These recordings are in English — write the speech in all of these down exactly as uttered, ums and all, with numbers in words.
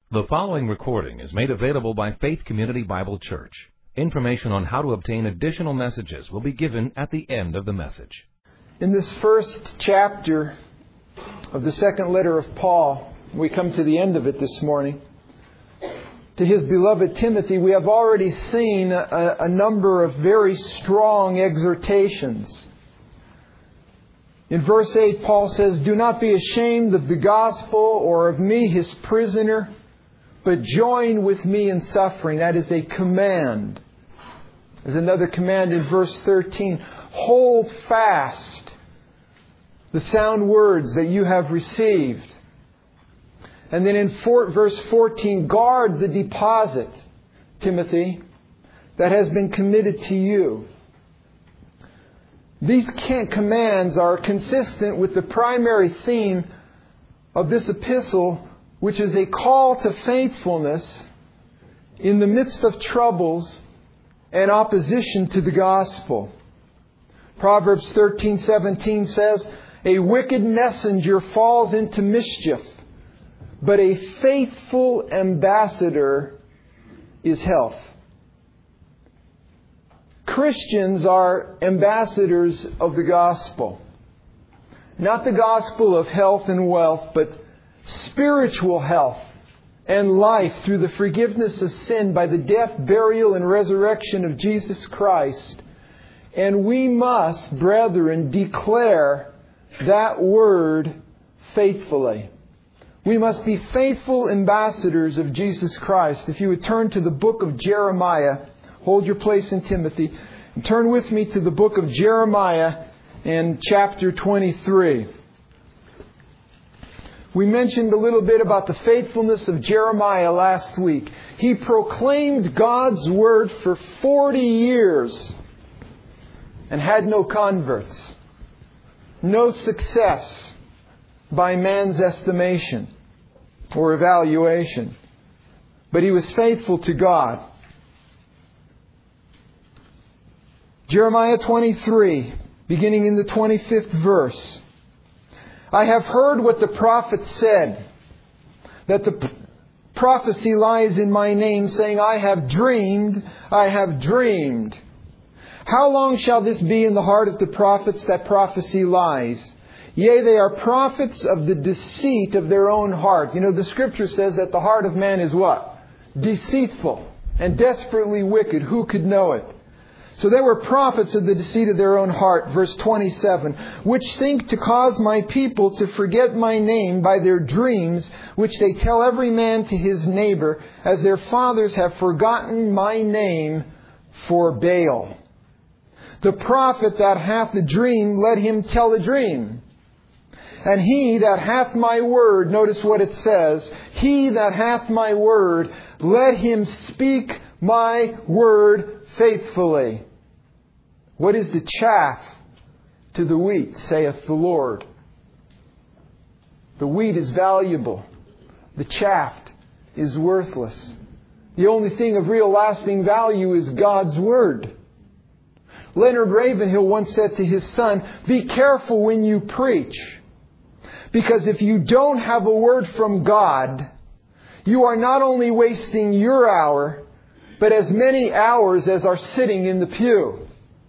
The following recording is made available by Faith Community Bible Church. Information on how to obtain additional messages will be given at the end of the message. In this first chapter of the second letter of Paul, we come to the end of it this morning. To his beloved Timothy, we have already seen a, a number of very strong exhortations. In verse eight, Paul says, "Do not be ashamed of the gospel or of me, his prisoner, but join with me in suffering." That is a command. There's another command in verse thirteen. "Hold fast the sound words that you have received." And then in four, verse fourteen, "Guard the deposit, Timothy, that has been committed to you." These commands are consistent with the primary theme of this epistle, which is a call to faithfulness in the midst of troubles and opposition to the gospel. Proverbs thirteen seventeen says, "A wicked messenger falls into mischief, but a faithful ambassador is health." Christians are ambassadors of the gospel. Not the gospel of health and wealth, but spiritual health and life through the forgiveness of sin by the death, burial, and resurrection of Jesus Christ. And we must, brethren, declare that word faithfully. We must be faithful ambassadors of Jesus Christ. If you would turn to the book of Jeremiah, hold your place in Timothy, and turn with me to the book of Jeremiah in chapter twenty-three. We mentioned a little bit about the faithfulness of Jeremiah last week. He proclaimed God's word for forty years and had no converts. No success by man's estimation or evaluation. But he was faithful to God. Jeremiah twenty-three, beginning in the twenty-fifth verse. "I have heard what the prophet said, that the prophecy lies in my name, saying, I have dreamed, I have dreamed. How long shall this be in the heart of the prophets, that prophecy lies? Yea, they are prophets of the deceit of their own heart." You know, the Scripture says that the heart of man is what? Deceitful and desperately wicked. Who could know it? So they were prophets of the deceit of their own heart. Verse twenty-seven, "Which think to cause my people to forget my name by their dreams, which they tell every man to his neighbor, as their fathers have forgotten my name for Baal. The prophet that hath a dream, let him tell a dream. And he that hath my word," notice what it says, "he that hath my word, let him speak my word faithfully." What is the chaff to the wheat, saith the Lord? The wheat is valuable. The chaff is worthless. The only thing of real lasting value is God's word. Leonard Ravenhill once said to his son, "Be careful when you preach. Because if you don't have a word from God, you are not only wasting your hour, but as many hours as are sitting in the pew."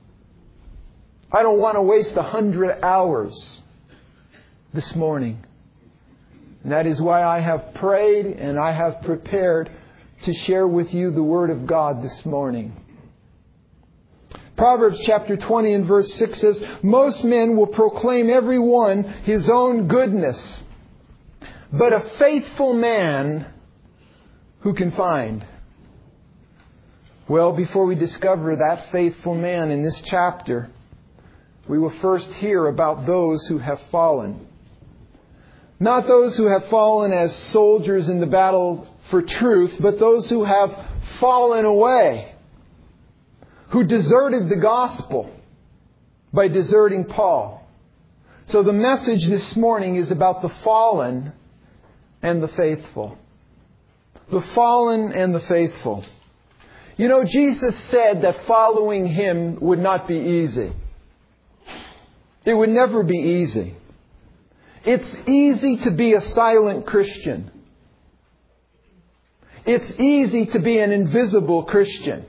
I don't want to waste a hundred hours this morning. And that is why I have prayed and I have prepared to share with you the Word of God this morning. Proverbs chapter twenty and verse six says, "Most men will proclaim every one his own goodness, but a faithful man who can find?" Well, before we discover that faithful man in this chapter, we will first hear about those who have fallen. Not those who have fallen as soldiers in the battle for truth, but those who have fallen away, who deserted the gospel by deserting Paul. So the message this morning is about the fallen and the faithful. The fallen and the faithful. You know, Jesus said that following Him would not be easy. It would never be easy. It's easy to be a silent Christian. It's easy to be an invisible Christian.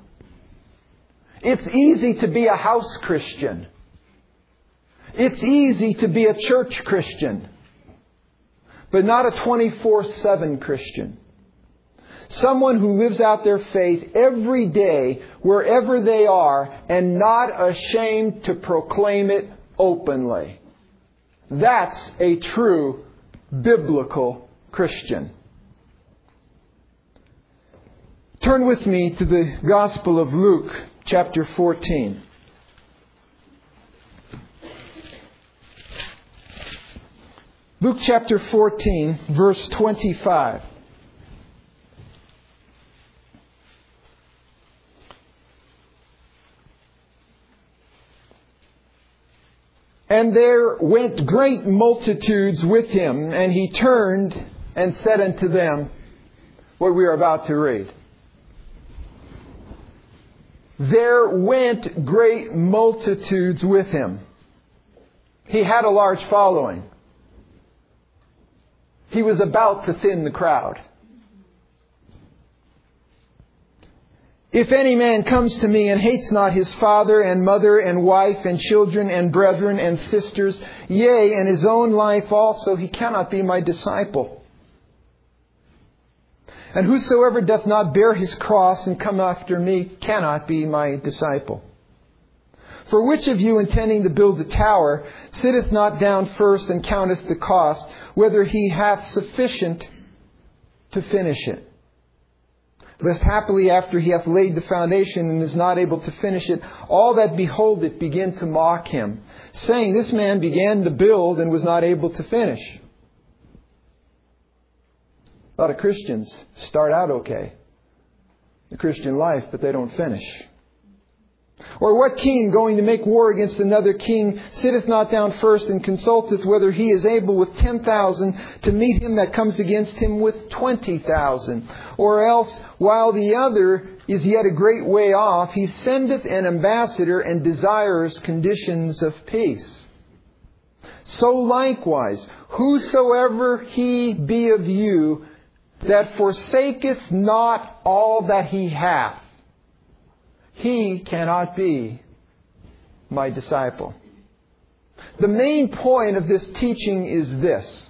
It's easy to be a house Christian. It's easy to be a church Christian, but not a twenty-four seven Christian. Someone who lives out their faith every day, wherever they are, and not ashamed to proclaim it openly. That's a true biblical Christian. Turn with me to the Gospel of Luke, chapter fourteen. Luke chapter fourteen, verse twenty-five. And there went great multitudes with him, and he turned and said unto them what we are about to read. There went great multitudes with him. He had a large following. He was about to thin the crowd. If any man comes to me and hates not his father and mother and wife and children and brethren and sisters, yea, and his own life also, he cannot be my disciple. And whosoever doth not bear his cross and come after me cannot be my disciple. For which of you, intending to build a tower, sitteth not down first and counteth the cost, whether he hath sufficient to finish it? Lest happily after he hath laid the foundation and is not able to finish it, all that behold it begin to mock him, saying, This man began to build and was not able to finish. A lot of Christians start out okay, the Christian life, but they don't finish. Or what king, going to make war against another king, sitteth not down first and consulteth whether he is able with ten thousand to meet him that comes against him with twenty thousand? Or else, while the other is yet a great way off, he sendeth an ambassador and desires conditions of peace. So likewise, whosoever he be of you that forsaketh not all that he hath, he cannot be my disciple. The main point of this teaching is this.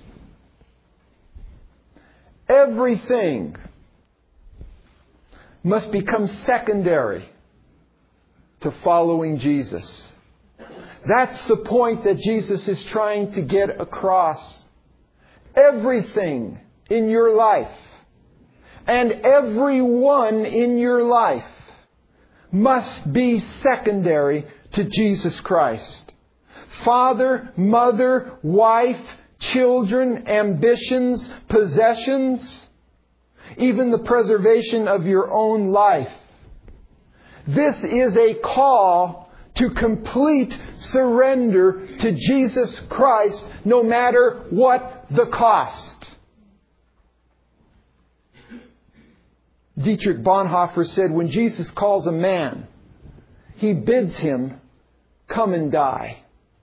Everything must become secondary to following Jesus. That's the point that Jesus is trying to get across. Everything in your life and everyone in your life must be secondary to Jesus Christ. Father, mother, wife, children, ambitions, possessions, even the preservation of your own life. This is a call to complete surrender to Jesus Christ, no matter what the cost. Dietrich Bonhoeffer said, when Jesus calls a man, he bids him come and die.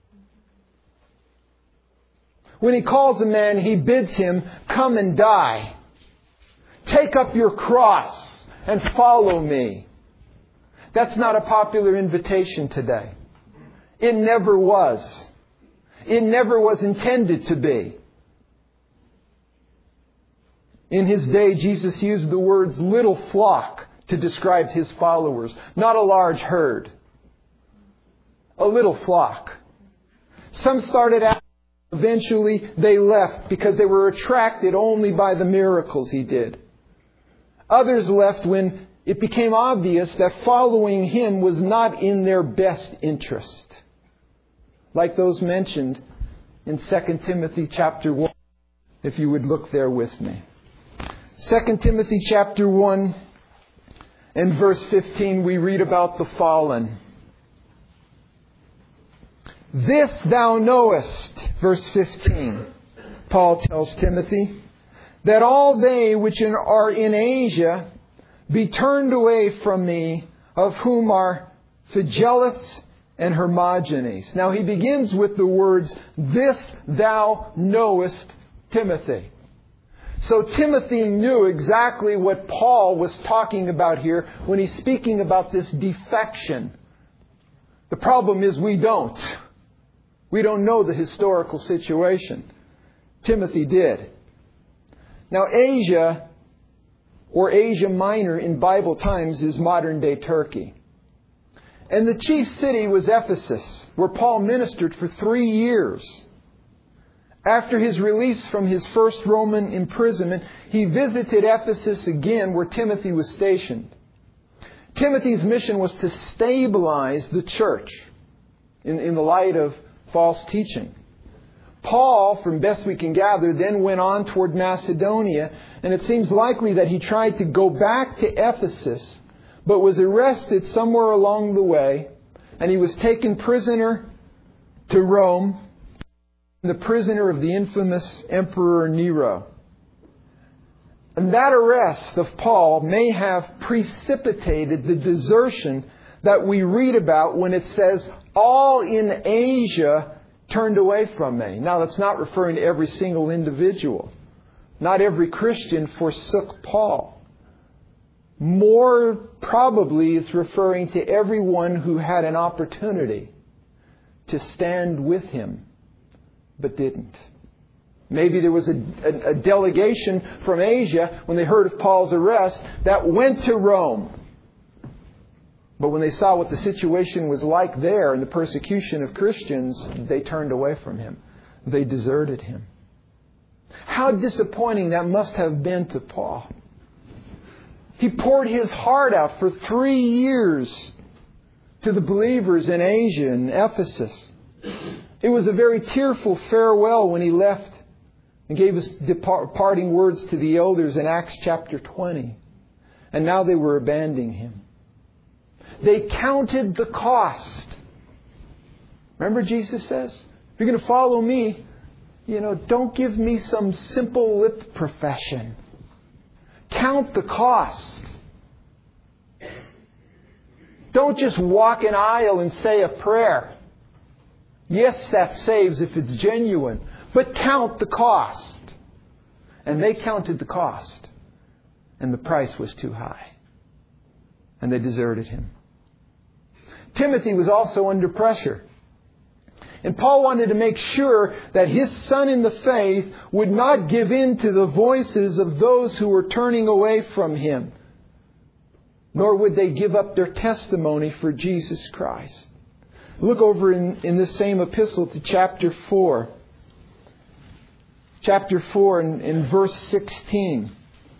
When he calls a man, he bids him come and die. Take up your cross and follow me. That's not a popular invitation today. It never was. It never was intended to be. In his day, Jesus used the words little flock to describe his followers, not a large herd. A little flock. Some started out, eventually they left because they were attracted only by the miracles he did. Others left when it became obvious that following him was not in their best interest. Like those mentioned in Second Timothy chapter one, if you would look there with me. Second Timothy chapter one and verse fifteen, we read about the fallen. This thou knowest, verse fifteen, Paul tells Timothy, that all they which are in Asia be turned away from me, of whom are Phygellus and Hermogenes. Now he begins with the words, this thou knowest, Timothy. So Timothy knew exactly what Paul was talking about here when he's speaking about this defection. The problem is we don't. We don't know the historical situation. Timothy did. Now Asia, or Asia Minor in Bible times, is modern-day Turkey. And the chief city was Ephesus, where Paul ministered for three years. After his release from his first Roman imprisonment, he visited Ephesus again, where Timothy was stationed. Timothy's mission was to stabilize the church in, in the light of false teaching. Paul, from best we can gather, then went on toward Macedonia, and it seems likely that he tried to go back to Ephesus, but was arrested somewhere along the way, and he was taken prisoner to Rome, the prisoner of the infamous Emperor Nero. And that arrest of Paul may have precipitated the desertion that we read about when it says, all in Asia turned away from me. Now, that's not referring to every single individual. Not every Christian forsook Paul. More probably, it's referring to everyone who had an opportunity to stand with him, but didn't. Maybe there was a, a, a delegation from Asia, when they heard of Paul's arrest, that went to Rome. But when they saw what the situation was like there and the persecution of Christians, they turned away from him. They deserted him. How disappointing that must have been to Paul. He poured his heart out for three years to the believers in Asia and Ephesus. It was a very tearful farewell when he left and gave his departing words to the elders in Acts chapter twenty. And now they were abandoning him. They counted the cost. Remember, Jesus says, if you're going to follow me, you know, don't give me some simple lip profession. Count the cost. Don't just walk an aisle and say a prayer. Yes, that saves if it's genuine. But count the cost. And they counted the cost. And the price was too high. And they deserted him. Timothy was also under pressure. And Paul wanted to make sure that his son in the faith would not give in to the voices of those who were turning away from him. Nor would they give up their testimony for Jesus Christ. Look over in, in this same epistle to chapter four. Chapter four in, in verse sixteen.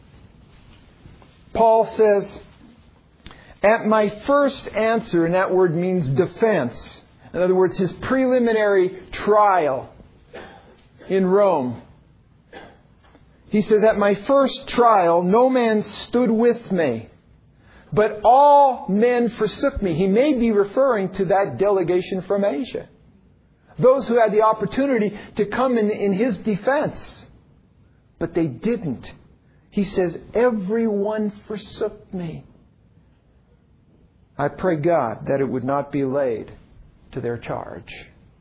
Paul says, at my first answer, and that word means defense. In other words, his preliminary trial in Rome. He says, at my first trial, no man stood with me, but all men forsook me. He may be referring to that delegation from Asia. Those who had the opportunity to come in, in his defense. But they didn't. He says, everyone forsook me. I pray God that it would not be laid to their charge.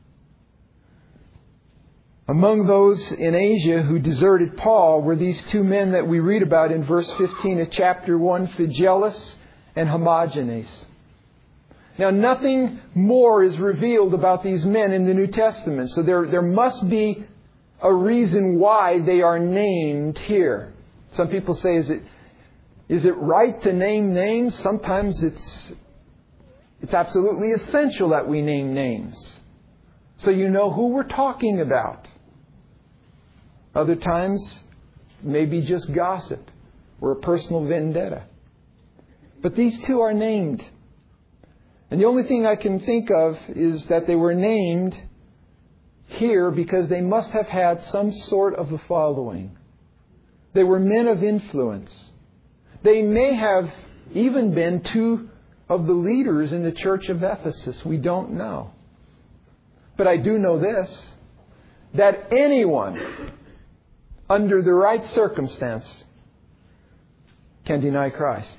Among those in Asia who deserted Paul were these two men that we read about in verse fifteen of chapter one, Phygelus and Hermogenes. Now, nothing more is revealed about these men in the New Testament, so there, there must be a reason why they are named here. Some people say, is it Is it right to name names? Sometimes it's it's absolutely essential that we name names, so you know who we're talking about. Other times, maybe just gossip or a personal vendetta. But these two are named. And the only thing I can think of is that they were named here because they must have had some sort of a following. They were men of influence. They may have even been two of the leaders in the church of Ephesus. We don't know. But I do know this, that anyone under the right circumstance can deny Christ.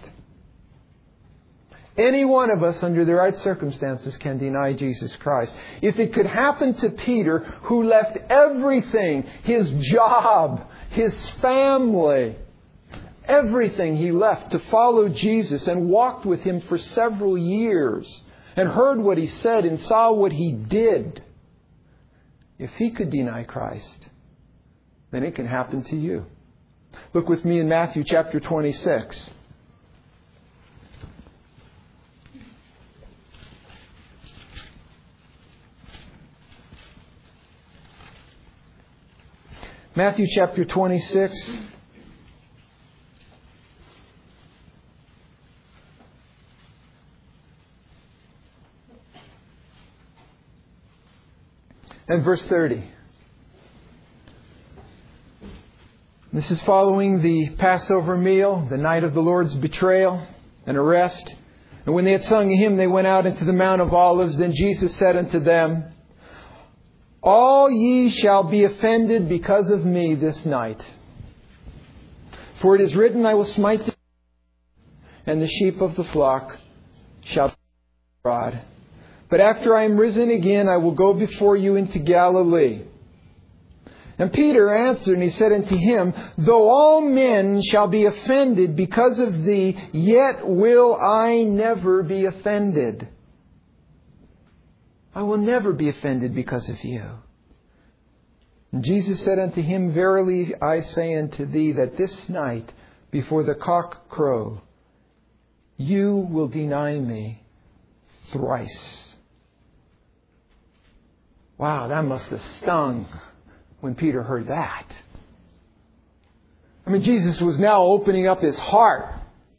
Any one of us under the right circumstances can deny Jesus Christ. If it could happen to Peter, who left everything, his job, his family, everything he left to follow Jesus and walked with him for several years and heard what he said and saw what he did. If he could deny Christ, then it can happen to you. Look with me in Matthew chapter twenty-six. Matthew chapter twenty-six. And verse thirty. This is following the Passover meal, the night of the Lord's betrayal and arrest. And when they had sung a hymn, they went out into the Mount of Olives. Then Jesus said unto them, All ye shall be offended because of me this night. For it is written, I will smite the and the sheep of the flock shall be abroad. But after I am risen again, I will go before you into Galilee. And Peter answered, and he said unto him, Though all men shall be offended because of thee, yet will I never be offended. I will never be offended because of you. And Jesus said unto him, Verily I say unto thee, that this night before the cock crow, you will deny me thrice. Wow, that must have stung when Peter heard that. I mean, Jesus was now opening up his heart.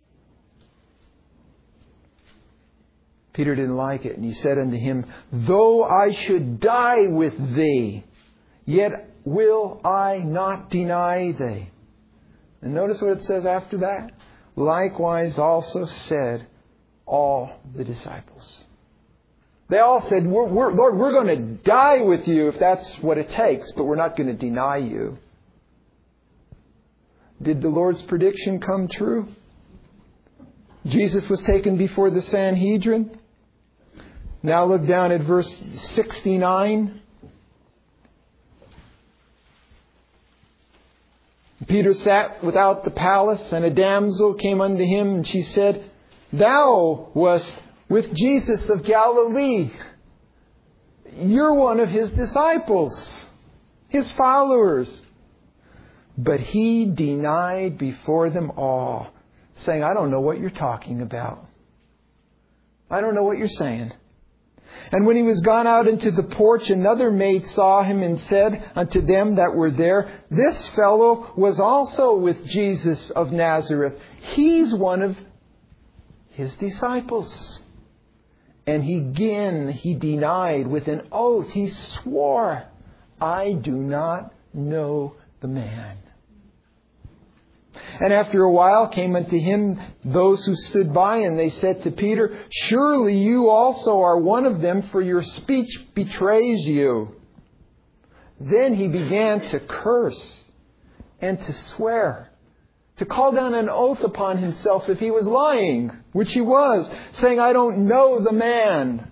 Peter didn't like it, and he said unto him, Though I should die with thee, yet will I not deny thee. And notice what it says after that. Likewise also said all the disciples. They all said, we're, we're, Lord, we're going to die with you if that's what it takes, but we're not going to deny you. Did the Lord's prediction come true? Jesus was taken before the Sanhedrin. Now look down at verse sixty-nine. Peter sat without the palace, and a damsel came unto him, and she said, Thou wast with Jesus of Galilee. You're one of his disciples, his followers. But he denied before them all, saying, I don't know what you're talking about. I don't know what you're saying. And when he was gone out into the porch, another maid saw him and said unto them that were there, This fellow was also with Jesus of Nazareth. He's one of his disciples. And he again, he denied with an oath. He swore, I do not know the man. And after a while came unto him those who stood by, and they said to Peter, Surely you also are one of them, for your speech betrays you. Then he began to curse and to swear, to call down an oath upon himself if he was lying, which he was, saying, I don't know the man.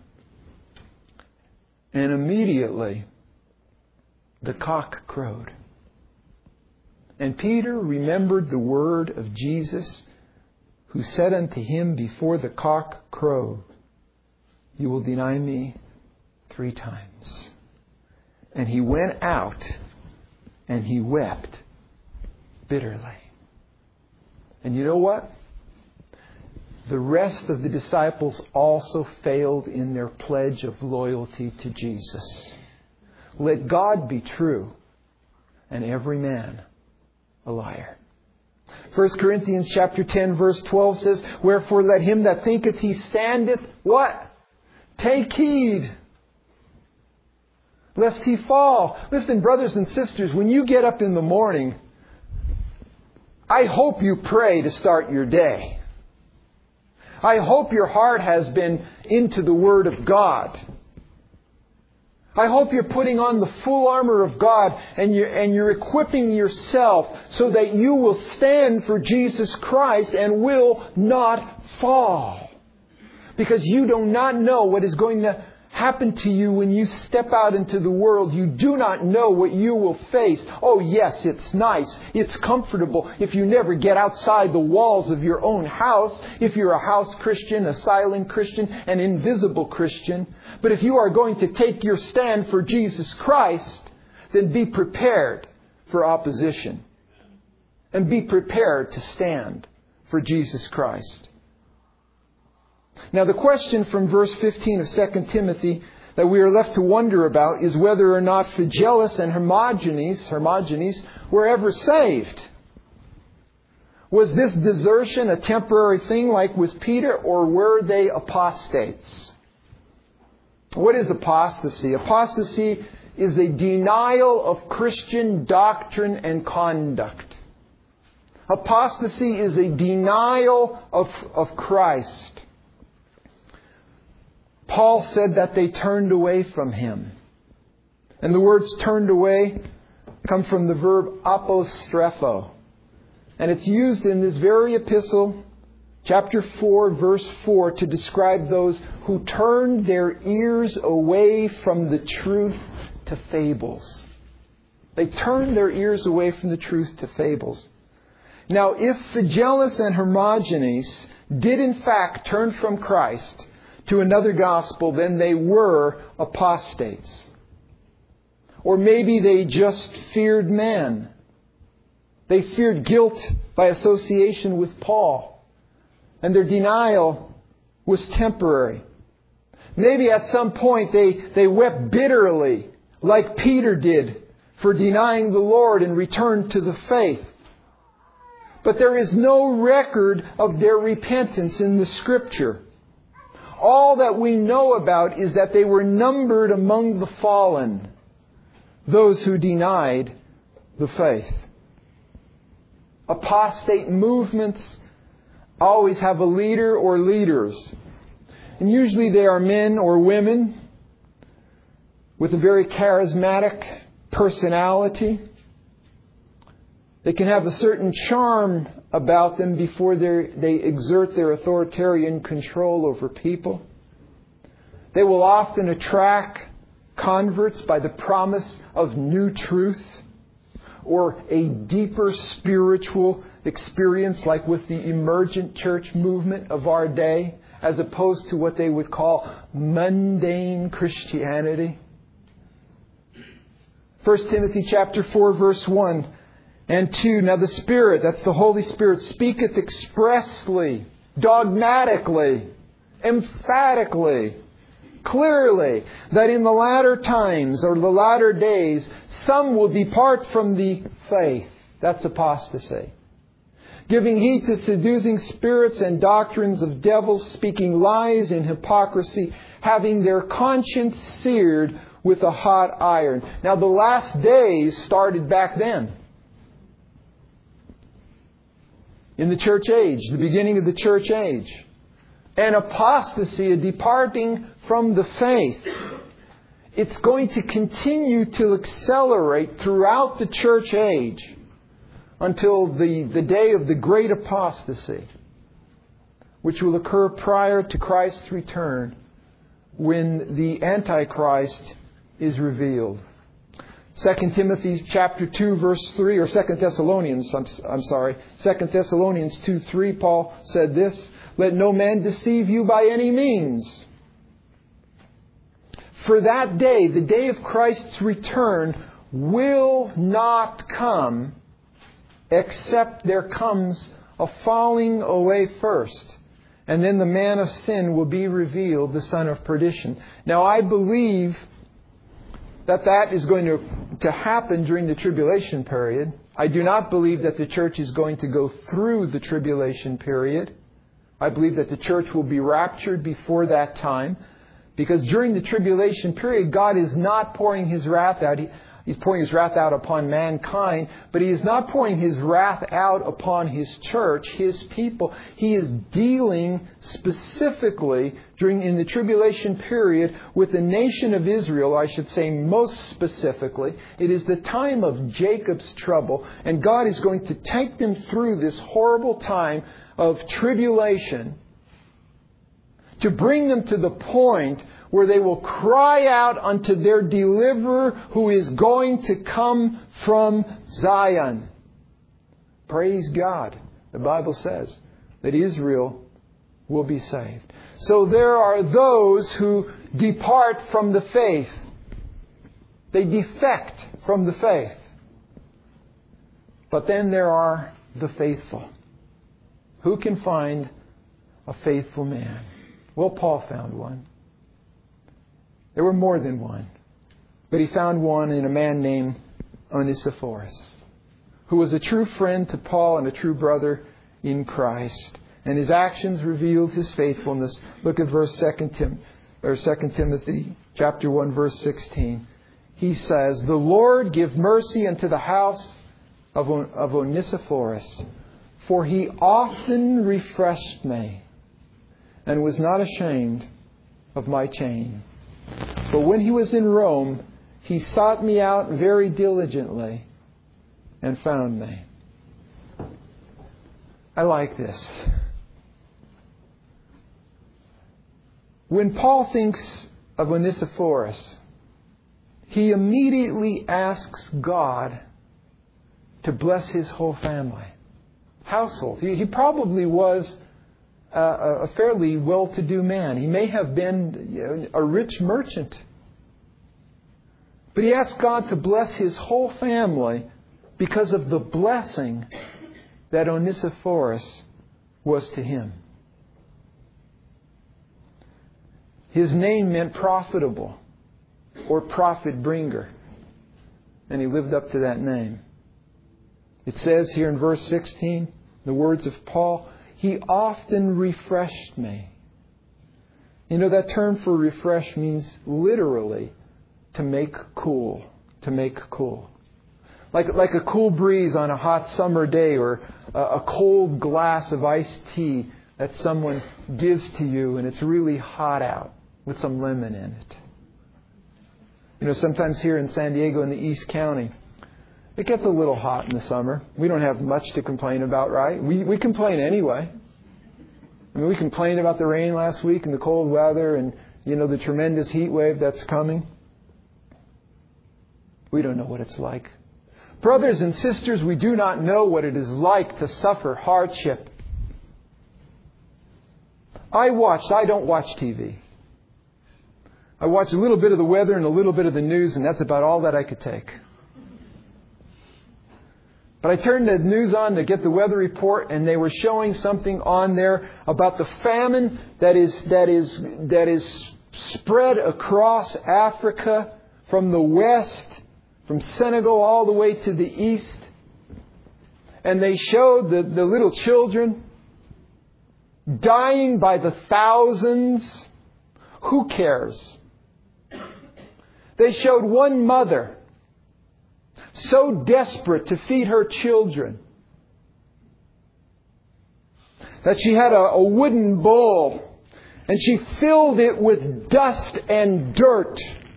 And immediately the cock crowed. And Peter remembered the word of Jesus, who said unto him before the cock crowed, You will deny me three times. And he went out and he wept bitterly. And you know what? The rest of the disciples also failed in their pledge of loyalty to Jesus. Let God be true and every man a liar. First Corinthians chapter ten verse twelve says, Wherefore let him that thinketh he standeth, what? Take heed, lest he fall. Listen, brothers and sisters, when you get up in the morning, I hope you pray to start your day. I hope your heart has been into the Word of God. I hope you're putting on the full armor of God and you're, and you're equipping yourself so that you will stand for Jesus Christ and will not fall. Because you do not know what is going to happen to you when you step out into the world. You do not know what you will face. Oh yes, it's nice. It's comfortable if you never get outside the walls of your own house. If you're a house Christian, a silent Christian, an invisible Christian. But if you are going to take your stand for Jesus Christ, then be prepared for opposition. And be prepared to stand for Jesus Christ. Now the question from verse fifteen of Second Timothy that we are left to wonder about is whether or not Phygelus and Hermogenes, Hermogenes were ever saved. Was this desertion a temporary thing like with Peter, or were they apostates? What is apostasy? Apostasy is a denial of Christian doctrine and conduct. Apostasy is a denial of, of Christ. Paul said that they turned away from Him. And the words turned away come from the verb apostrepho. And it's used in this very epistle, chapter four, verse four, to describe those who turned their ears away from the truth to fables. They turned their ears away from the truth to fables. Now, if Phygelus and Hermogenes did in fact turn from Christ to another gospel, then they were apostates. Or maybe they just feared man. They feared guilt by association with Paul. And their denial was temporary. Maybe at some point they, they wept bitterly, like Peter did, for denying the Lord and returned to the faith. But there is no record of their repentance in the Scripture. All that we know about is that they were numbered among the fallen, those who denied the faith. Apostate movements always have a leader or leaders. And usually they are men or women with a very charismatic personality. They can have a certain charm about them before they exert their authoritarian control over people. They will often attract converts by the promise of new truth or a deeper spiritual experience, like with the emergent church movement of our day, as opposed to what they would call mundane Christianity. First Timothy chapter four, verse one and two. Now the Spirit, that's the Holy Spirit, speaketh expressly, dogmatically, emphatically, clearly, that in the latter times or the latter days, some will depart from the faith. That's apostasy. Giving heed to seducing spirits and doctrines of devils, speaking lies in hypocrisy, having their conscience seared with a hot iron. Now the last days started back then. In the church age, the beginning of the church age. And apostasy, a departing from the faith. It's going to continue to accelerate throughout the church age until the, the day of the great apostasy, which will occur prior to Christ's return, when the Antichrist is revealed. Second Timothy chapter two, verse three, or Second Thessalonians, I'm, I'm sorry, Second Thessalonians two, three, Paul said this, "Let no man deceive you by any means. For that day, the day of Christ's return, will not come except there comes a falling away first. And then the man of sin will be revealed, the son of perdition." Now I believe that that is going to, to happen during the tribulation period. I do not believe that the church is going to go through the tribulation period. I believe that the church will be raptured before that time. Because during the tribulation period, God is not pouring His wrath out. He, He's pouring His wrath out upon mankind, but He is not pouring His wrath out upon His church, His people. He is dealing specifically during in the tribulation period with the nation of Israel, I should say most specifically. It is the time of Jacob's trouble, and God is going to take them through this horrible time of tribulation to bring them to the point where they will cry out unto their deliverer who is going to come from Zion. Praise God. The Bible says that Israel will be saved. So there are those who depart from the faith. They defect from the faith. But then there are the faithful. Who can find a faithful man? Well, Paul found one. There were more than one. But he found one in a man named Onesiphorus, who was a true friend to Paul and a true brother in Christ. And his actions revealed his faithfulness. Look at verse Second Tim or Second Timothy chapter one, verse sixteen. He says, "The Lord give mercy unto the house of, of Onesiphorus, for he often refreshed me, and was not ashamed of my chain. But when he was in Rome, he sought me out very diligently, and found me." I like this. When Paul thinks of Onesiphorus, he immediately asks God to bless his whole family, household. He, he probably was a, a fairly well-to-do man. He may have been, you know, a rich merchant. But he asked God to bless his whole family because of the blessing that Onesiphorus was to him. His name meant profitable or profit bringer. And he lived up to that name. It says here in verse sixteen, the words of Paul, "He often refreshed me." You know, that term for refresh means literally to make cool. To make cool. Like, like a cool breeze on a hot summer day, or a, a cold glass of iced tea that someone gives to you and it's really hot out with some lemon in it. You know, sometimes here in San Diego in the East County, it gets a little hot in the summer. We don't have much to complain about, right? We we complain anyway. I mean, we complained about the rain last week and the cold weather and, you know, the tremendous heat wave that's coming. We don't know what it's like. Brothers and sisters, we do not know what it is like to suffer hardship. I watched, I don't watch T V. I watch a little bit of the weather and a little bit of the news, and that's about all that I could take. But I turned the news on to get the weather report, and they were showing something on there about the famine that is that is that is spread across Africa from the west, from Senegal all the way to the east. And they showed the, the little children dying by the thousands. Who cares? They showed one mother so desperate to feed her children that she had a, a wooden bowl and she filled it with dust and dirt.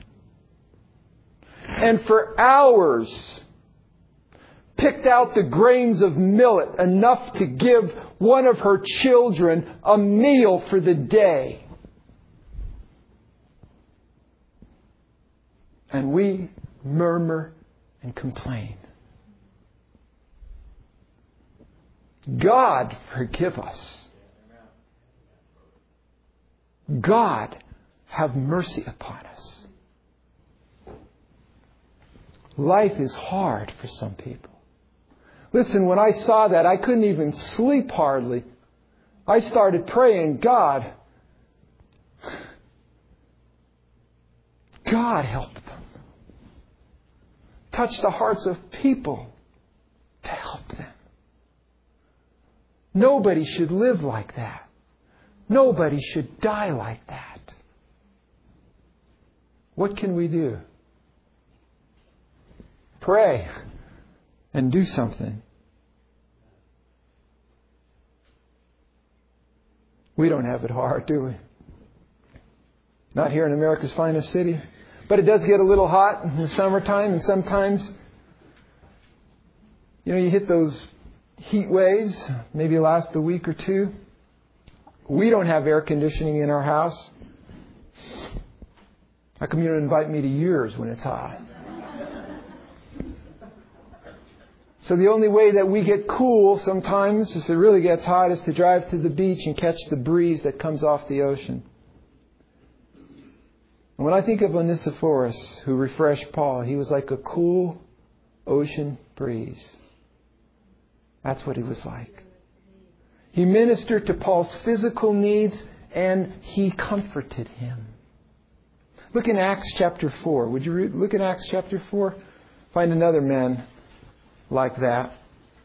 And for hours picked out the grains of millet enough to give one of her children a meal for the day. And we murmur and complain. God forgive us. God have mercy upon us. Life is hard for some people. Listen, when I saw that, I couldn't even sleep hardly. I started praying, God, God help them. Touch the hearts of people to help them. Nobody should live like that. Nobody should die like that. What can we do? Pray and do something. We don't have it hard, do we? Not here in America's finest city. But it does get a little hot in the summertime, and sometimes, you know, you hit those heat waves, maybe last a week or two. We don't have air conditioning in our house. How come you don't invite me to yours when it's hot? So the only way that we get cool sometimes, if it really gets hot, is to drive to the beach and catch the breeze that comes off the ocean. And when I think of Onesiphorus, who refreshed Paul, he was like a cool ocean breeze. That's what he was like. He ministered to Paul's physical needs and he comforted him. Look in Acts chapter four. Would you read, look in Acts chapter four? Find another man like that.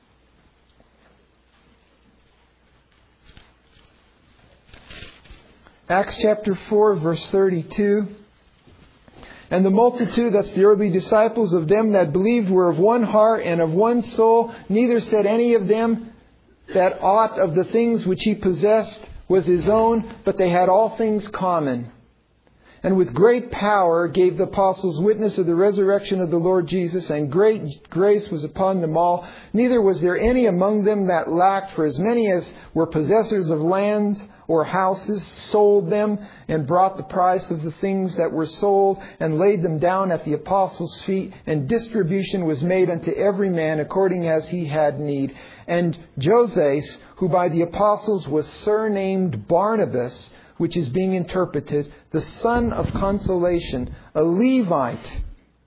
Acts chapter four, verse thirty-two. And the multitude, that's the early disciples, of them that believed were of one heart and of one soul. Neither said any of them that aught of the things which he possessed was his own, but they had all things common. And with great power gave the apostles witness of the resurrection of the Lord Jesus, and great grace was upon them all. Neither was there any among them that lacked, for as many as were possessors of lands or houses sold them, and brought the price of the things that were sold, and laid them down at the apostles' feet, and distribution was made unto every man according as he had need. And Joses, who by the apostles was surnamed Barnabas, which is being interpreted, the son of consolation, a Levite,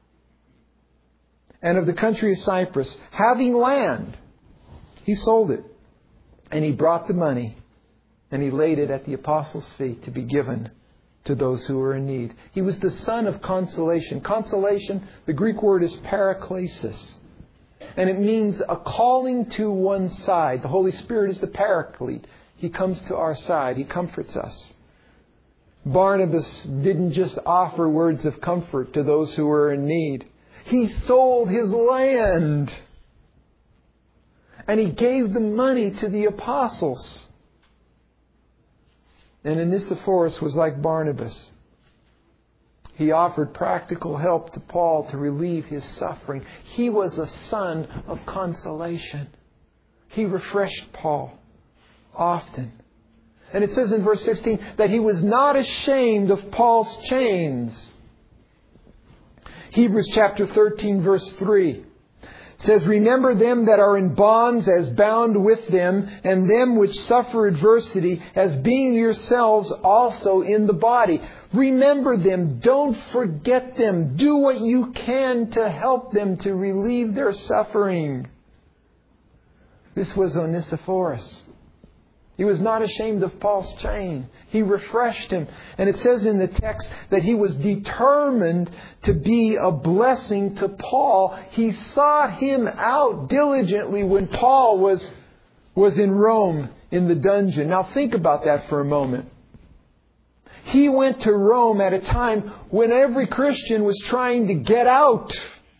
and of the country of Cyprus, having land, he sold it, and he brought the money, and he laid it at the apostles' feet to be given to those who were in need. He was the son of consolation. Consolation, the Greek word is paraklesis, and it means a calling to one side. The Holy Spirit is the paraclete. He comes to our side. He comforts us. Barnabas didn't just offer words of comfort to those who were in need. He sold his land. And he gave the money to the apostles. And Onesiphorus was like Barnabas. He offered practical help to Paul to relieve his suffering. He was a son of consolation. He refreshed Paul often. And it says in verse sixteen that he was not ashamed of Paul's chains. Hebrews chapter thirteen verse three says, remember them that are in bonds as bound with them, and them which suffer adversity as being yourselves also in the body. Remember them. Don't forget them. Do what you can to help them to relieve their suffering. This was Onesiphorus. He was not ashamed of Paul's chain. He refreshed him. And it says in the text that he was determined to be a blessing to Paul. He sought him out diligently when Paul was, was in Rome in the dungeon. Now think about that for a moment. He went to Rome at a time when every Christian was trying to get out.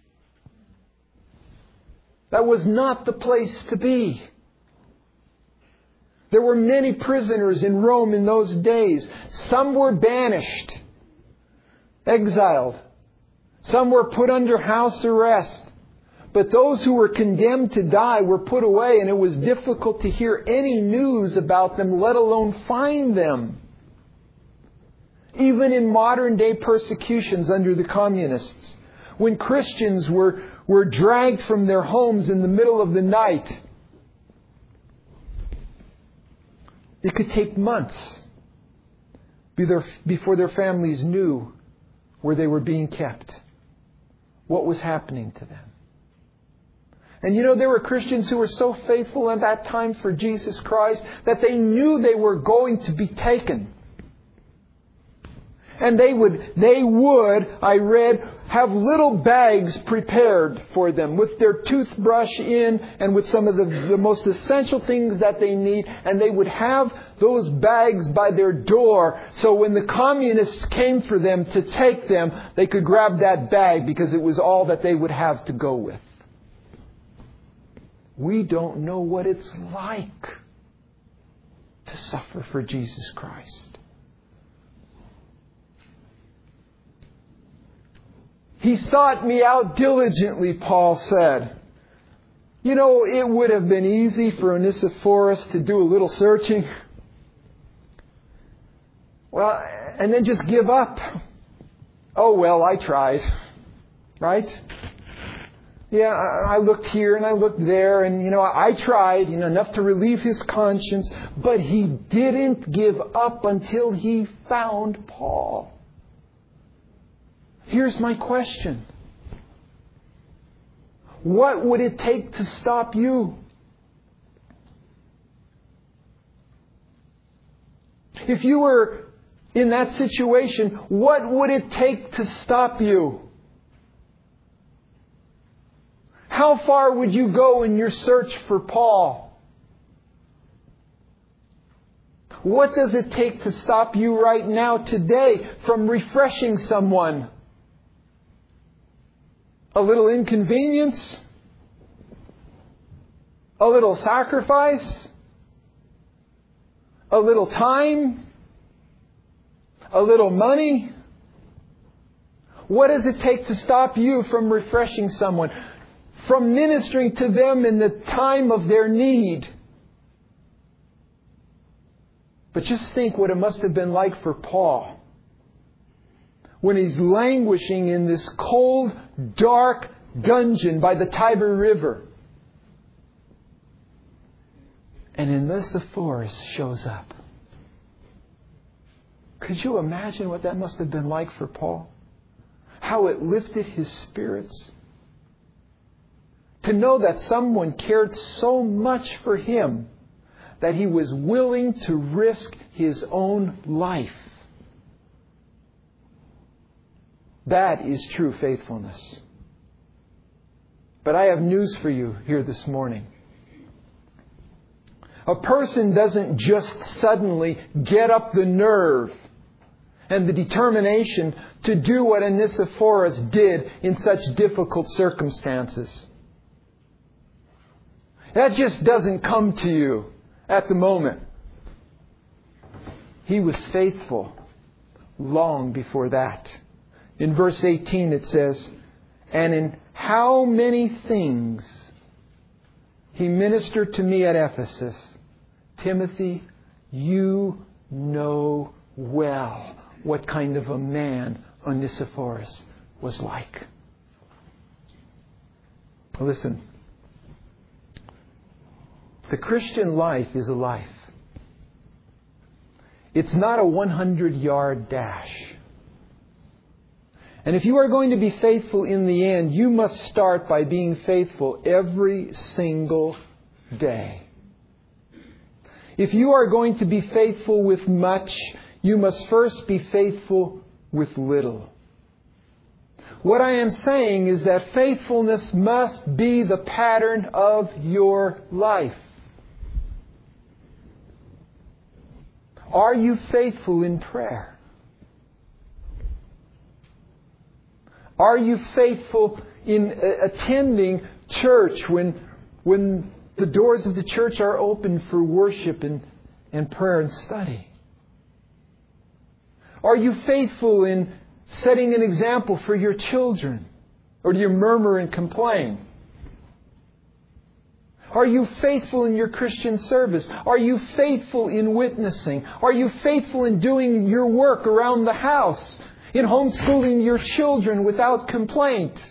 That was not the place to be. There were many prisoners in Rome in those days. Some were banished, exiled. Some were put under house arrest. But those who were condemned to die were put away, and it was difficult to hear any news about them, let alone find them. Even in modern day persecutions under the communists, when Christians were, were dragged from their homes in the middle of the night, it could take months before their families knew where they were being kept, what was happening to them. And you know, there were Christians who were so faithful at that time for Jesus Christ that they knew they were going to be taken. And they would, they would, I read, have little bags prepared for them with their toothbrush in and with some of the, the most essential things that they need. And they would have those bags by their door. So when the communists came for them to take them, they could grab that bag because it was all that they would have to go with. We don't know what it's like to suffer for Jesus Christ. He sought me out diligently, Paul said. You know, it would have been easy for Onesiphorus to do a little searching. Well, and then just give up. Oh, well, I tried. Right? Yeah, I looked here and I looked there and, you know, I tried, you know, enough to relieve his conscience, but he didn't give up until he found Paul. Here's my question. What would it take to stop you? If you were in that situation, what would it take to stop you? How far would you go in your search for Paul? What does it take to stop you right now, today, from refreshing someone? A little inconvenience? A little sacrifice? A little time? A little money? What does it take to stop you from refreshing someone? From ministering to them in the time of their need? But just think what it must have been like for Paul when he's languishing in this cold, dark dungeon by the Tiber River. And Onesiphorus shows up. Could you imagine what that must have been like for Paul? How it lifted his spirits? To know that someone cared so much for him that he was willing to risk his own life. That is true faithfulness. But I have news for you here this morning. A person doesn't just suddenly get up the nerve and the determination to do what Onesiphorus did in such difficult circumstances. That just doesn't come to you at the moment. He was faithful long before that. In verse eighteen it says, "And in how many things he ministered to me at Ephesus, Timothy, you know well what kind of a man Onesiphorus was like." Listen. The Christian life is a life. It's not a hundred-yard dash. And if you are going to be faithful in the end, you must start by being faithful every single day. If you are going to be faithful with much, you must first be faithful with little. What I am saying is that faithfulness must be the pattern of your life. Are you faithful in prayer? Are you faithful in attending church when, when the doors of the church are open for worship and, and prayer and study? Are you faithful in setting an example for your children? Or do you murmur and complain? Are you faithful in your Christian service? Are you faithful in witnessing? Are you faithful in doing your work around the house? In homeschooling your children without complaint?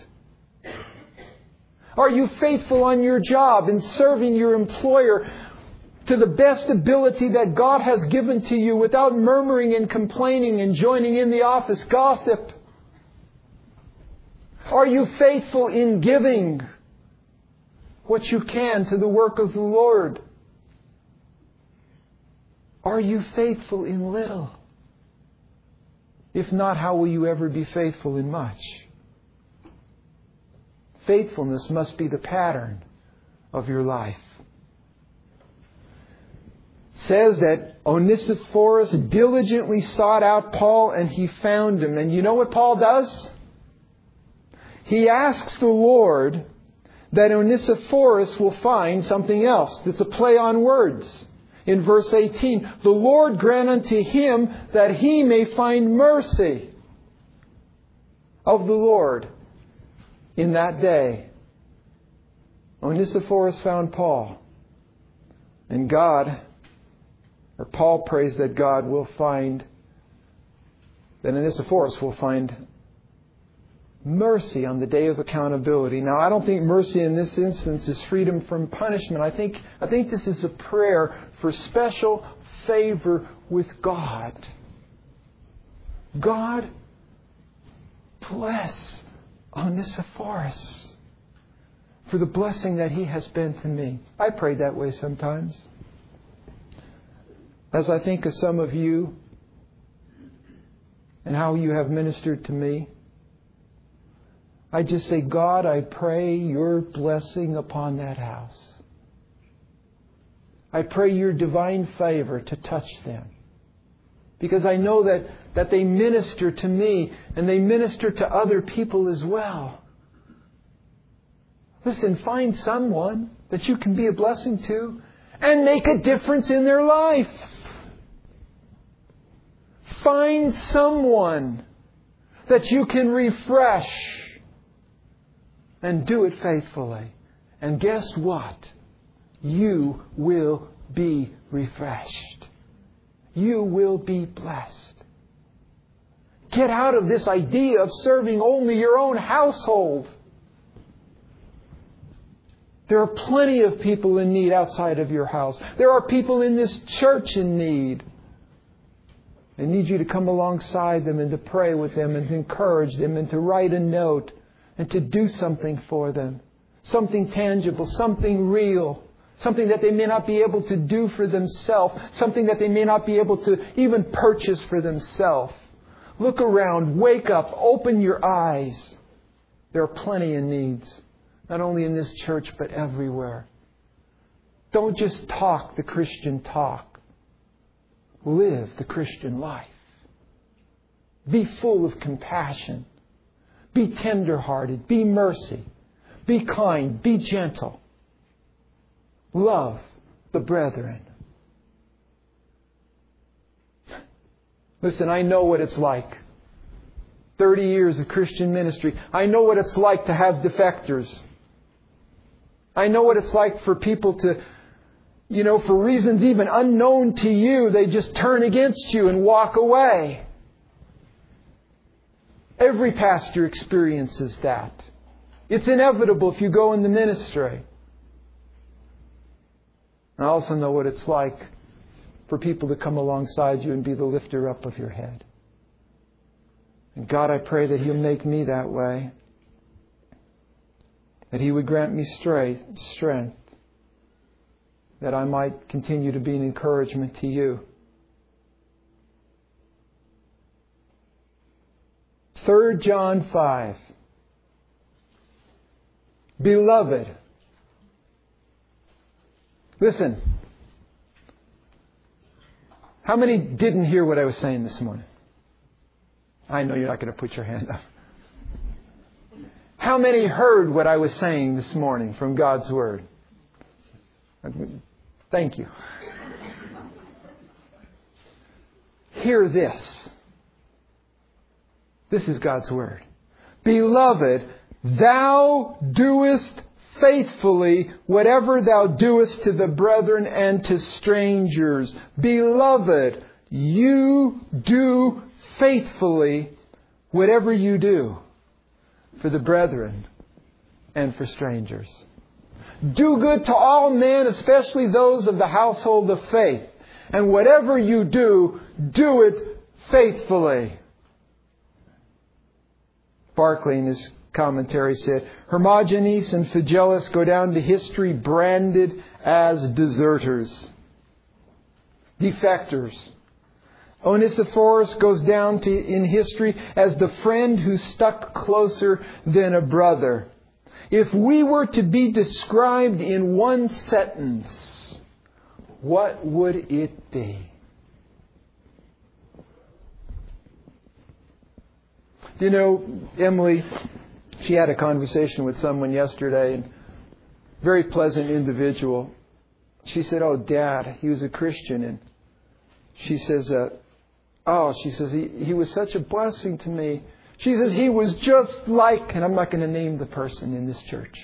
Are you faithful on your job in serving your employer to the best ability that God has given to you without murmuring and complaining and joining in the office gossip? Are you faithful in giving what you can to the work of the Lord? Are you faithful in little? If not, how will you ever be faithful in much? Faithfulness must be the pattern of your life. It says that Onesiphorus diligently sought out Paul and he found him. And you know what Paul does? He asks the Lord that Onesiphorus will find something else. It's a play on words. In verse eighteen, "The Lord grant unto him that he may find mercy of the Lord in that day." Onesiphorus found Paul. And God, or Paul prays that God will find that Onesiphorus will find mercy on the day of accountability. Now, I don't think mercy in this instance is freedom from punishment. I think, I think this is a prayer for special favor with God. God, bless Onesiphorus for the blessing that he has been to me. I pray that way sometimes. As I think of some of you and how you have ministered to me, I just say, God, I pray your blessing upon that house. I pray your divine favor to touch them. Because I know that, that they minister to me and they minister to other people as well. Listen, find someone that you can be a blessing to and make a difference in their life. Find someone that you can refresh and do it faithfully. And guess what? You will be refreshed. You will be blessed. Get out of this idea of serving only your own household. There are plenty of people in need outside of your house. There are people in this church in need. They need you to come alongside them and to pray with them and to encourage them and to write a note and to do something for them. Something tangible, something real. Something that they may not be able to do for themselves. Something that they may not be able to even purchase for themselves. Look around, wake up, open your eyes. There are plenty of needs. Not only in this church, but everywhere. Don't just talk the Christian talk. Live the Christian life. Be full of compassion. Be tender-hearted. Be mercy. Be kind. Be gentle. Love the brethren. Listen, I know what it's like. thirty years of Christian ministry. I know what it's like to have defectors. I know what it's like for people to, you know, for reasons even unknown to you, they just turn against you and walk away. Every pastor experiences that. It's inevitable if you go in the ministry. I also know what it's like for people to come alongside you and be the lifter up of your head. And God, I pray that He'll make me that way. That He would grant me strength, strength, that I might continue to be an encouragement to you. Third John five. Beloved. Listen. How many didn't hear what I was saying this morning? I know you're not going to put your hand up. How many heard what I was saying this morning from God's Word? Thank you. Hear this. This is God's Word. Beloved, thou doest faithfully whatever thou doest to the brethren and to strangers. Beloved, you do faithfully whatever you do for the brethren and for strangers. Do good to all men, especially those of the household of faith. And whatever you do, do it faithfully. Barclay in his commentary said, Hermogenes and Phygellus go down to history branded as deserters, defectors. Onesiphorus goes down to in history as the friend who stuck closer than a brother. If we were to be described in one sentence, what would it be? You know, Emily, she had a conversation with someone yesterday, and very pleasant individual. She said, oh, Dad, he was a Christian. And she says, uh, oh, she says, he, he was such a blessing to me. She says, he was just like, and I'm not going to name the person in this church.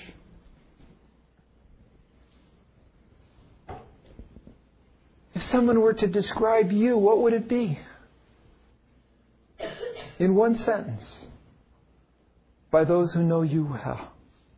If someone were to describe you, what would it be? in one sentence by those who know you well.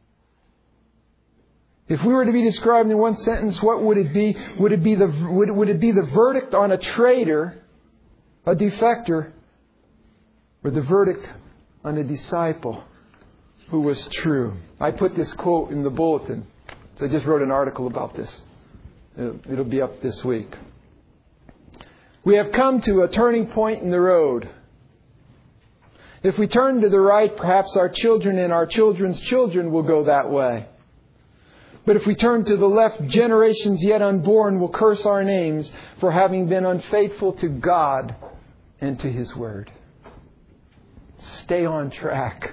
If we were to be described in one sentence, what would it be? Would it be the would, would it be the verdict on a traitor, a defector, or the verdict on a disciple who was true? I put this quote in the bulletin. So I just wrote an article about this. It'll be up this week. We have come to a turning point in the road. If we turn to the right, perhaps our children and our children's children will go that way. But if we turn to the left, generations yet unborn will curse our names for having been unfaithful to God and to His Word. Stay on track.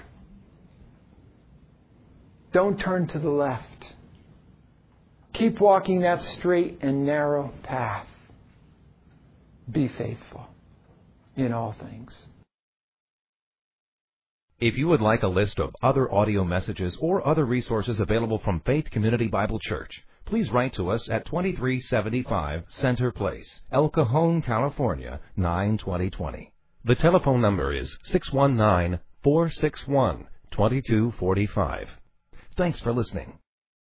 Don't turn to the left. Keep walking that straight and narrow path. Be faithful in all things. If you would like a list of other audio messages or other resources available from Faith Community Bible Church, please write to us at twenty-three seventy-five Center Place, El Cajon, California, nine twenty twenty. The telephone number is six one nine, four six one, two two four five. Thanks for listening.